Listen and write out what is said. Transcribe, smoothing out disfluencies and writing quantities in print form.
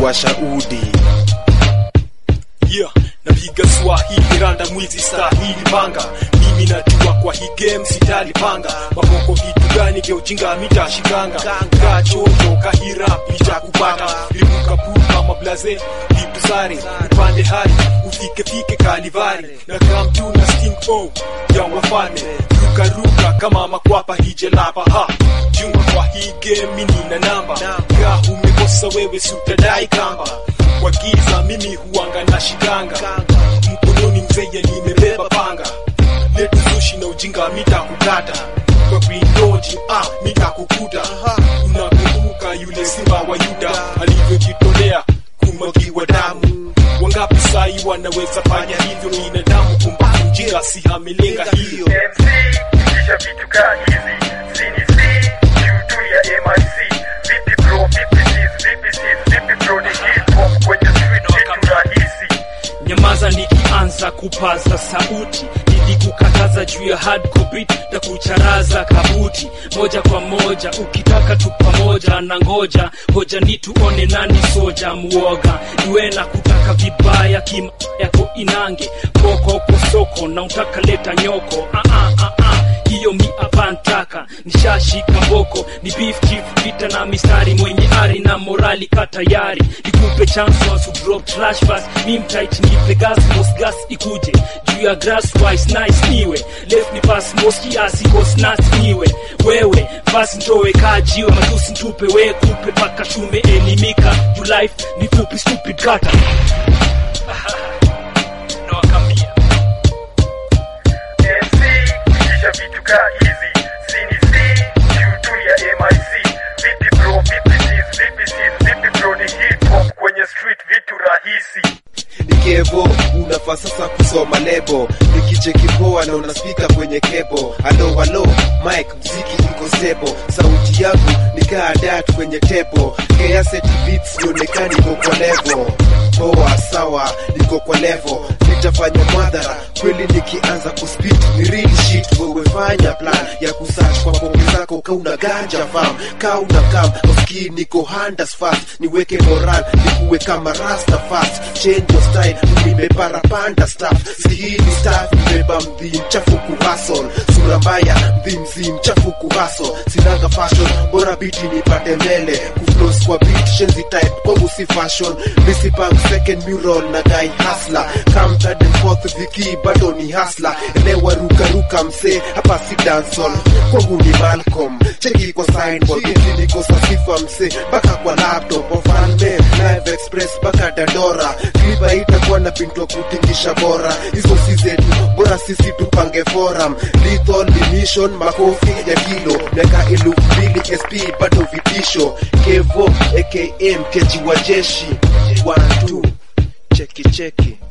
kuwasha udi. Yeah, napiga Swahili randa mwizi stahili manga. Mimi najua kwa hii game sitali panga. Maboko vitu gani vya ujinga mitashikanga. Kachoto kahira nitakupata. Libuka puka mablaze vitu sare. Upande hari ufike kalivari. Na come to na sting oh ya wafane. Ruka kama makwapa hije lapa ha. Junga kwa hii game nina namba. Ka umekosa wewe sutadai kamba. Kwa giza mimi huanga na shikanga. Mkononi mzee nimebeba panga. Letu sushi na ujinga mitakukata. Kwa kuindoji mitakukuta. Unakumbuka yule simba wa Yuda alivyojitolea kumwagiwa damu. Wangapi sai wanaweza fanya hivyo binadamu? Kumbuka njia si hamilenga hiyo. MC kisha vitu ka hizi CNC YouTube ya MIC. Vipi bro, vipi bro ni hip hop kwenye street vitu rahisi. Nyamaza nikianza kupaza sauti. Nilikukataza juu ya hardcore beat na kucharaza kabuti. Moja kwa moja ukitaka tu pamoja na ngoja. Hoja ni tuone nani soja muoga. Niwe na kutaka vibaya kima yako inange. Koko soko na utaka leta nyoko. Hiyo mi apantaka nishashika mboko. Ni beef chief vita na mistari. Mwenye ari na morali katayari. Nikupe chance once to drop trash fast. Mim tight nipe gas most gas ikuje. Juu ya grass wise nice niwe. Left ni pass most kiasi cause nuts niwe. Wewe fast njowe kajiwe. Matusi ntupe we kupe paka shume elimika. You life ni fupi stupid kata. No akambia MC kisha vitu ka hizi CNC YouTube ya MIC. Vipi bro, vipi bro ni hip hop kwenye street vitu rahisi. Nikevo, unafaa sasa kusoma lebo. Nikicheki poa na unaspika kwenye kebo. Halo, mic, mziki iko stable. Sauti yangu nikaa dat kwenye tebo. Kea seti beats nionekani niko kwa level. Poa, sawa, niko kwa level. Nitafanya madhara, kweli nikianza kuspit. Ni real shit, wewe fanya plan ya kusearch kwa bonge zako. Kauna ganja fam, kauna kam. Uski niko handas fast, niweke moral, nikuwe kama rasta fast. Change your style, nimepara panda stuff. Si hii ni staff, nimeba mdhi mchafu kuhustle. Sura mbaya, mdhi mchafu kuhustle. Sinanga fashion, bora biti nipate mbele. Kufloss kwa beat, shenzi type, kwangu si fashion. Missy punk second mural na guy hustler. Come third and fourth viki, bado ni hustler. Elewa ruka mse, hapa si dancehall. Kwangu ni Malcolm, cheki kwa signboard. Kiki niko sasifa mse, baka kwa laptop. Ofalme, live express, baka Dandora. Klipa itakuwa na pinto kutingisha bora. Hizo si zetu, bora sisi tupange forum. Lethal mission, makofi ya kilo. Miaka 2000 SP, bado vitisho. Kevo, AKM, keji wa jeshi. 1, 2, cheki